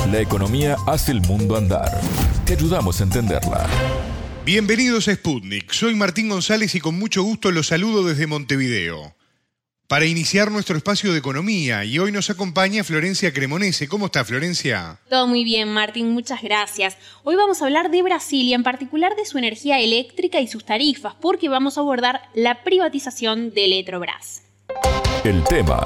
La economía hace el mundo andar. Te ayudamos a entenderla. Bienvenidos a Sputnik. Soy Martín González y con mucho gusto los saludo desde Montevideo para iniciar nuestro espacio de economía. Y hoy nos acompaña Florencia Cremonese. ¿Cómo está, Florencia? Todo muy bien, Martín. Muchas gracias. Hoy vamos a hablar de Brasil y en particular de su energía eléctrica y sus tarifas, porque vamos a abordar la privatización de Eletrobras. El tema.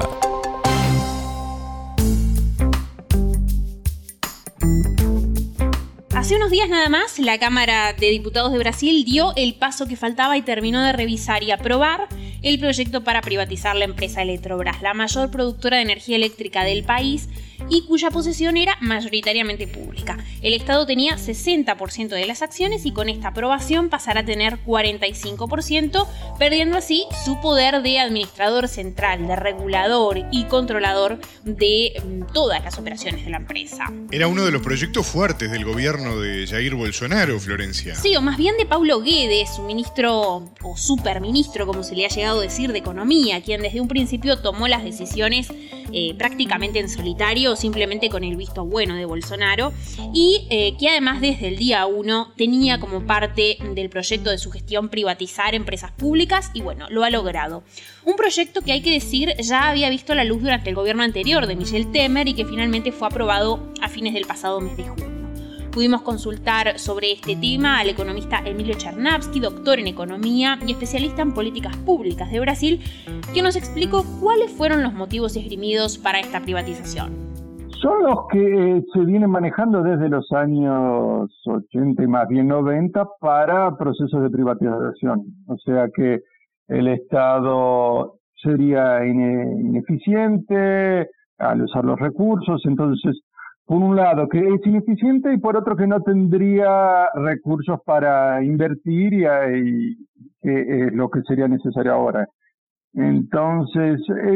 Hace unos días nada más, la Cámara de Diputados de Brasil dio el paso que faltaba y terminó de revisar y aprobar el proyecto para privatizar la empresa Eletrobras, la mayor productora de energía eléctrica del país y cuya posesión era mayoritariamente pública. El Estado tenía 60% de las acciones y con esta aprobación pasará a tener 45%, perdiendo así su poder de administrador central, de regulador y controlador de todas las operaciones de la empresa. Era uno de los proyectos fuertes del gobierno de Jair Bolsonaro, Florencia. Sí, o más bien de Paulo Guedes, su ministro o superministro, como se le ha llegado a decir, de Economía, quien desde un principio tomó las decisiones prácticamente en solitario, simplemente con el visto bueno de Bolsonaro, y que además desde el día 1 tenía como parte del proyecto de su gestión privatizar empresas públicas y bueno, lo ha logrado. Un proyecto que hay que decir ya había visto la luz durante el gobierno anterior de Michel Temer y que finalmente fue aprobado a fines del pasado mes de junio. Pudimos consultar sobre este tema al economista Emilio Chernábsky, doctor en economía y especialista en políticas públicas de Brasil, que nos explicó cuáles fueron los motivos esgrimidos para esta privatización. Son los que se vienen manejando desde los años 80 y más bien 90 para procesos de privatización. O sea que el Estado sería ineficiente al usar los recursos, entonces por un lado que es ineficiente y por otro que no tendría recursos para invertir y que es lo que sería necesario ahora. Entonces,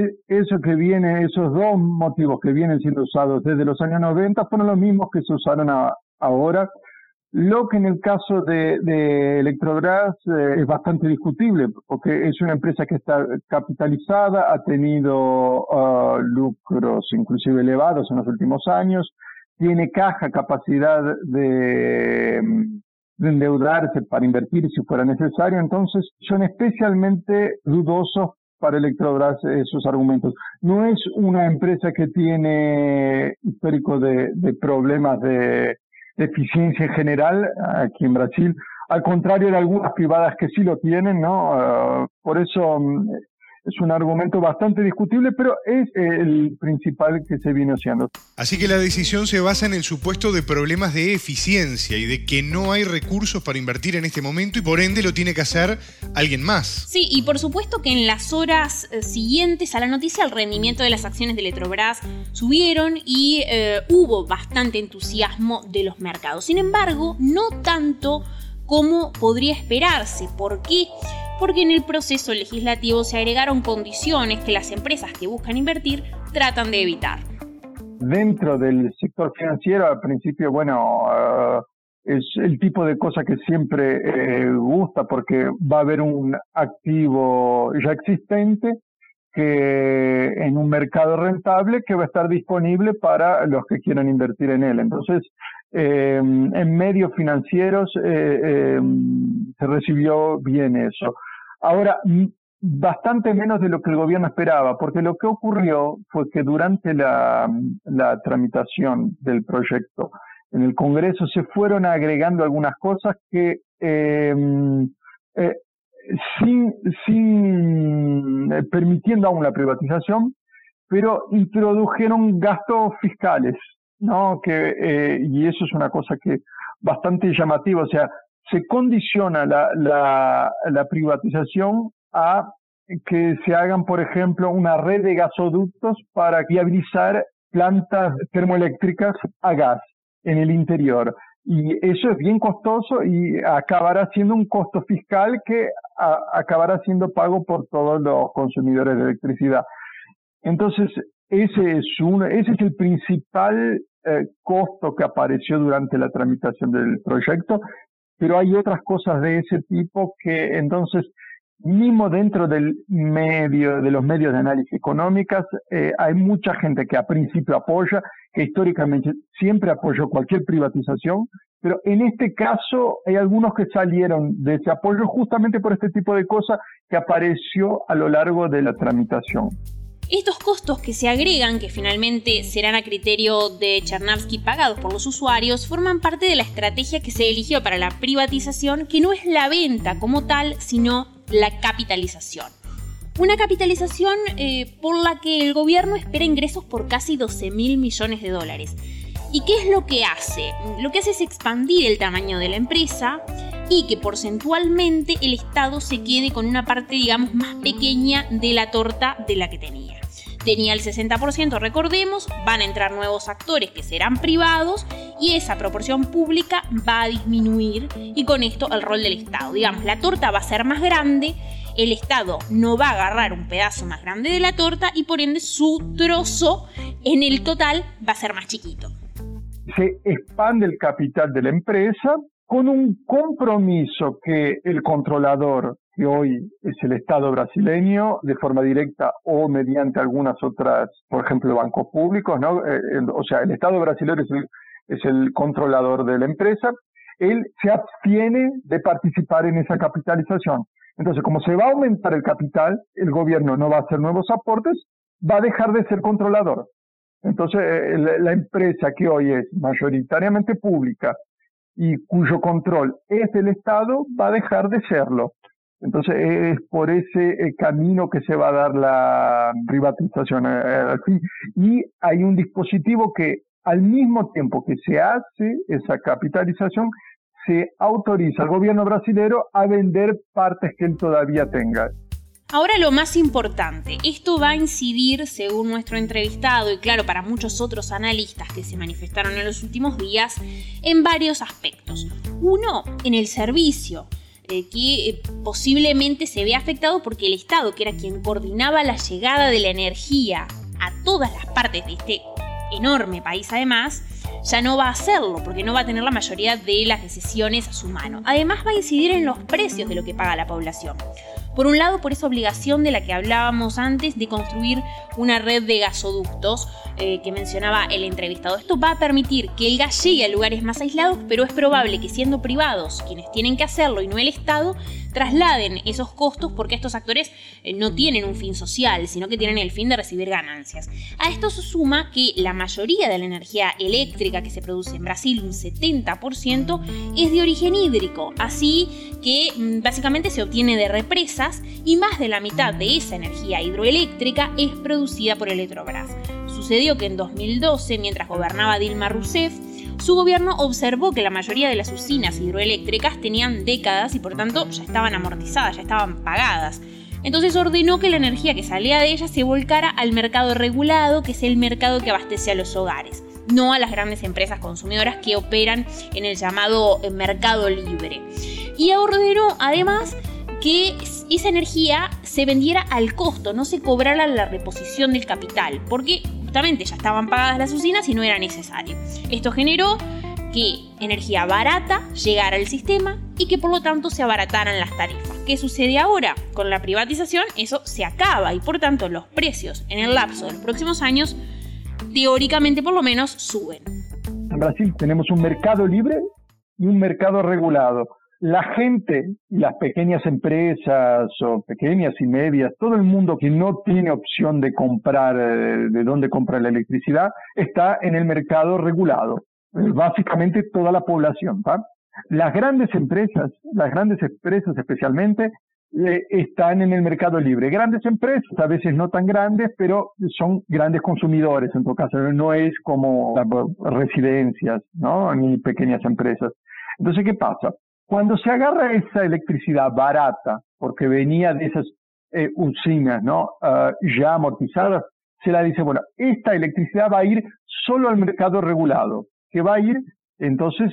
esos dos motivos que vienen siendo usados desde los años 90 fueron los mismos que se usaron ahora. Lo que en el caso de Eletrobras es bastante discutible, porque es una empresa que está capitalizada, ha tenido lucros inclusive elevados en los últimos años, tiene capacidad de endeudarse para invertir si fuera necesario, entonces son especialmente dudosos para Eletrobras esos argumentos. No es una empresa que tiene histórico de problemas de eficiencia en general aquí en Brasil, al contrario de algunas privadas que sí lo tienen, ¿no? Por eso es un argumento bastante discutible, pero es el principal que se viene haciendo. Así que la decisión se basa en el supuesto de problemas de eficiencia y de que no hay recursos para invertir en este momento y por ende lo tiene que hacer alguien más. Sí, y por supuesto que en las horas siguientes a la noticia el rendimiento de las acciones de Eletrobras subieron y hubo bastante entusiasmo de los mercados. Sin embargo, no tanto como podría esperarse. ¿Por qué? Porque en el proceso legislativo se agregaron condiciones que las empresas que buscan invertir tratan de evitar. Dentro del sector financiero, al principio, es el tipo de cosa que siempre gusta porque va a haber un activo ya existente que en un mercado rentable que va a estar disponible para los que quieran invertir en él. Entonces, en medios financieros se recibió bien eso. Ahora, bastante menos de lo que el gobierno esperaba, porque lo que ocurrió fue que durante la tramitación del proyecto en el Congreso se fueron agregando algunas cosas que sin permitiendo aún la privatización, pero introdujeron gastos fiscales, ¿no? Y eso es una cosa que bastante llamativa, o sea, se condiciona la privatización a que se hagan, por ejemplo, una red de gasoductos para viabilizar plantas termoeléctricas a gas en el interior. Y eso es bien costoso y acabará siendo un costo fiscal que acabará siendo pago por todos los consumidores de electricidad. Entonces, ese es el principal costo que apareció durante la tramitación del proyecto, pero hay otras cosas de ese tipo que entonces mismo dentro de los medios de análisis económicas, hay mucha gente que a principio apoya, que históricamente siempre apoyó cualquier privatización, pero en este caso hay algunos que salieron de ese apoyo justamente por este tipo de cosas que apareció a lo largo de la tramitación. Estos costos que se agregan, que finalmente serán a criterio de Chernovsky pagados por los usuarios, forman parte de la estrategia que se eligió para la privatización, que no es la venta como tal, sino la capitalización. Una capitalización por la que el gobierno espera ingresos por casi 12.000 millones de dólares. ¿Y qué es lo que hace? Lo que hace es expandir el tamaño de la empresa y que porcentualmente el Estado se quede con una parte, digamos, más pequeña de la torta de la que tenía. Tenía el 60%, recordemos, van a entrar nuevos actores que serán privados y esa proporción pública va a disminuir y con esto el rol del Estado. Digamos, la torta va a ser más grande, el Estado no va a agarrar un pedazo más grande de la torta y por ende su trozo en el total va a ser más chiquito. Se expande el capital de la empresa con un compromiso que el controlador, que hoy es el Estado brasileño, de forma directa o mediante algunas otras, por ejemplo, bancos públicos, ¿no? O sea, el Estado brasileño es el controlador de la empresa, él se abstiene de participar en esa capitalización. Entonces, como se va a aumentar el capital, el gobierno no va a hacer nuevos aportes, va a dejar de ser controlador. Entonces, la empresa que hoy es mayoritariamente pública y cuyo control es del Estado, va a dejar de serlo. Entonces, es por ese camino que se va a dar la privatización. Y hay un dispositivo que, al mismo tiempo que se hace esa capitalización, se autoriza al gobierno brasilero a vender partes que él todavía tenga. Ahora lo más importante, esto va a incidir, según nuestro entrevistado y claro, para muchos otros analistas que se manifestaron en los últimos días, en varios aspectos. Uno, en el servicio, que posiblemente se vea afectado porque el Estado, que era quien coordinaba la llegada de la energía a todas las partes de este enorme país además, ya no va a hacerlo porque no va a tener la mayoría de las decisiones a su mano. Además va a incidir en los precios de lo que paga la población. Por un lado, por esa obligación de la que hablábamos antes de construir una red de gasoductos que mencionaba el entrevistado. Esto va a permitir que el gas llegue a lugares más aislados, pero es probable que siendo privados quienes tienen que hacerlo y no el Estado, trasladen esos costos porque estos actores no tienen un fin social, sino que tienen el fin de recibir ganancias. A esto se suma que la mayoría de la energía eléctrica que se produce en Brasil, un 70%, es de origen hídrico, así que básicamente se obtiene de represas y más de la mitad de esa energía hidroeléctrica es producida por Eletrobras. Sucedió que en 2012, mientras gobernaba Dilma Rousseff, su gobierno observó que la mayoría de las usinas hidroeléctricas tenían décadas y por tanto ya estaban amortizadas, ya estaban pagadas. Entonces ordenó que la energía que salía de ellas se volcara al mercado regulado, que es el mercado que abastece a los hogares, no a las grandes empresas consumidoras que operan en el llamado mercado libre. Y ordenó además que esa energía se vendiera al costo, no se cobrara la reposición del capital, porque justamente ya estaban pagadas las usinas y no era necesario. Esto generó que energía barata llegara al sistema y que por lo tanto se abarataran las tarifas. ¿Qué sucede ahora? Con la privatización eso se acaba y por tanto los precios en el lapso de los próximos años, teóricamente por lo menos, suben. En Brasil tenemos un mercado libre y un mercado regulado. La gente, las pequeñas empresas o pequeñas y medias, todo el mundo que no tiene opción de comprar, de dónde comprar la electricidad, está en el mercado regulado. Básicamente toda la población, ¿va? Las grandes empresas especialmente, están en el mercado libre. Grandes empresas, a veces no tan grandes, pero son grandes consumidores, en todo caso, no es como residencias, ¿no? Ni pequeñas empresas. Entonces, ¿qué pasa? Cuando se agarra esa electricidad barata, porque venía de esas usinas, ¿no? Ya amortizadas, se la dice, bueno, esta electricidad va a ir solo al mercado regulado, que va a ir, entonces,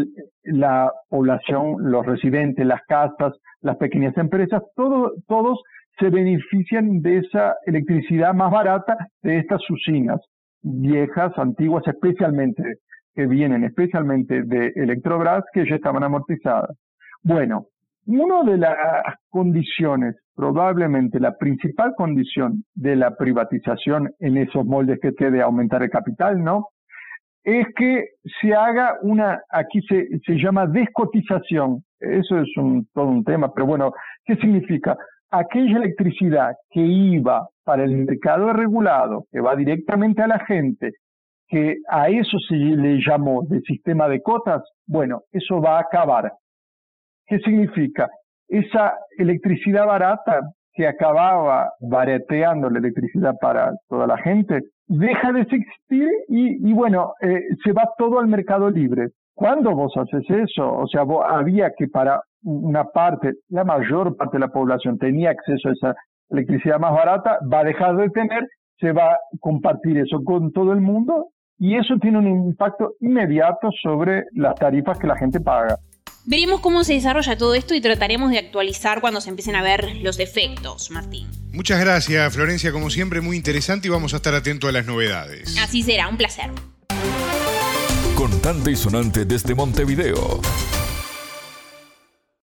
la población, los residentes, las casas, las pequeñas empresas, todos se benefician de esa electricidad más barata de estas usinas viejas, antiguas, especialmente que vienen especialmente de Eletrobras, que ya estaban amortizadas. Bueno, una de las condiciones, probablemente la principal condición de la privatización en esos moldes que de aumentar el capital, ¿no? Es que se haga aquí se llama descotización. Eso es todo un tema, pero bueno, ¿qué significa? Aquella electricidad que iba para el mercado regulado, que va directamente a la gente, que a eso se le llamó de sistema de cotas, bueno, eso va a acabar. ¿Qué significa? Esa electricidad barata que acababa barateando la electricidad para toda la gente, deja de existir y bueno, se va todo al mercado libre. ¿Cuándo vos haces eso? O sea, había que para una parte, la mayor parte de la población tenía acceso a esa electricidad más barata, va a dejar de tener, se va a compartir eso con todo el mundo y eso tiene un impacto inmediato sobre las tarifas que la gente paga. Veremos cómo se desarrolla todo esto y trataremos de actualizar cuando se empiecen a ver los efectos, Martín. Muchas gracias, Florencia, como siempre, muy interesante y vamos a estar atentos a las novedades. Así será, un placer. Contante y sonante desde Montevideo.